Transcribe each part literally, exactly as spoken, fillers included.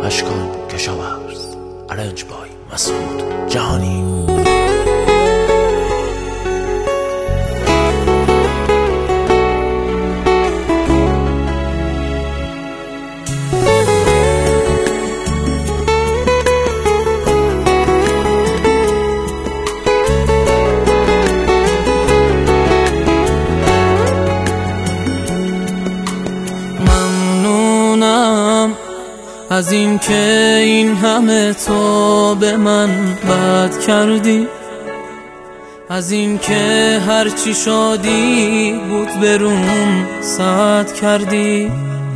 اشکان کشاورز ارنج بای مسعود جهانی. از این که این همه تو به من بد کردی، از این که هرچی شادی بود برون سعد کردی.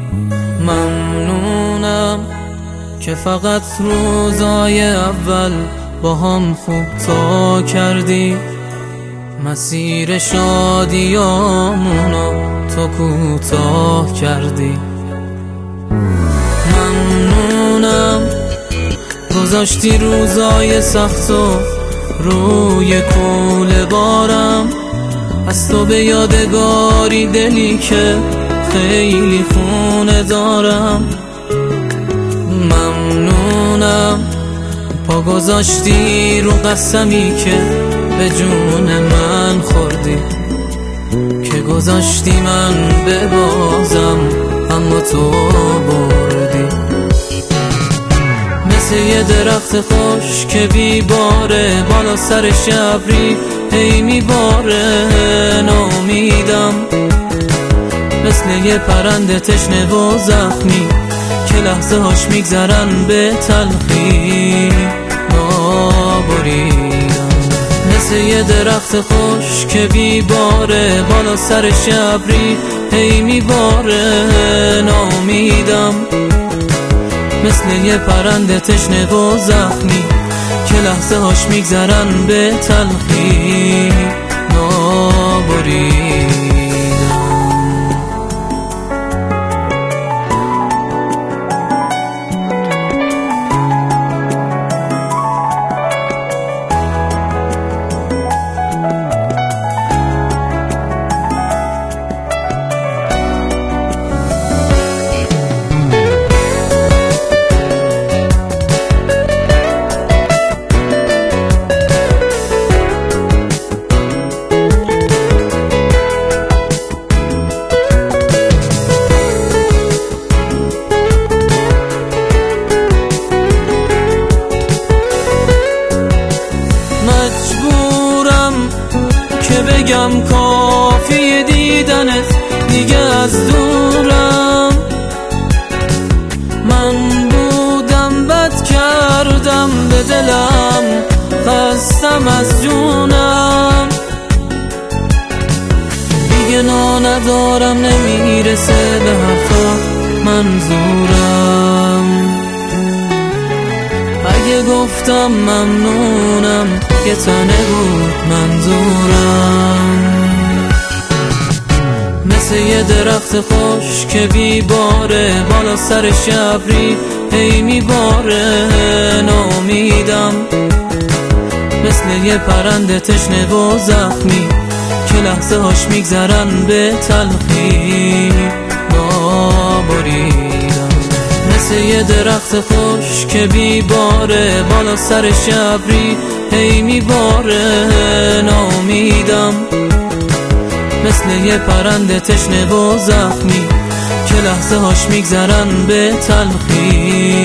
ممنونم که فقط روزای اول با هم خوب تا کردی، مسیر شادیامونو تو کوتاه کردی. ممنونم گذاشتی روزای سختو روی کوله بارم، از تو به یادگاری دلی که خیلی خونه دارم. ممنونم پا گذاشتی رو قسمی که به جون من خوردی، که گذاشتی من ببازم اما تو بردی. مثل یه درخت خوش که بی باره بالا سر شبری هی میباره نامیدم، مثل یه پرنده تشنه و زخمی که لحظه هاش میگذرن به تلخی نابریدم. مثل یه درخت خوش که بی باره بالا سر شبری هی میباره نامیدم، مثل یه پرنده تشنه و زخمی که لحظه هاش میگذرن به تلخی نابریدم. مجبورم که بگم کافی دیدنت دیگه از دورم، من بودم بد کردم به دلم خستم از جونم، دیگه نا ندارم نمیرسه به حرفات منظورم. اگه گفتم ممنونم یه تنه بود منظورم، مثل یه درخت خوش که بی باره بالا سر شبری هی میباره نامیدم، مثل یه پرنده تشنه و زخمی که لحظه هاش میگذرن به تلخی نابریدم. مثل یه درخت خوش که بی باره بالا سر شبری هی میباره نامیدم، مثل یه پرنده تشنه و زخمی که لحظه هاش میگذرن به تلخی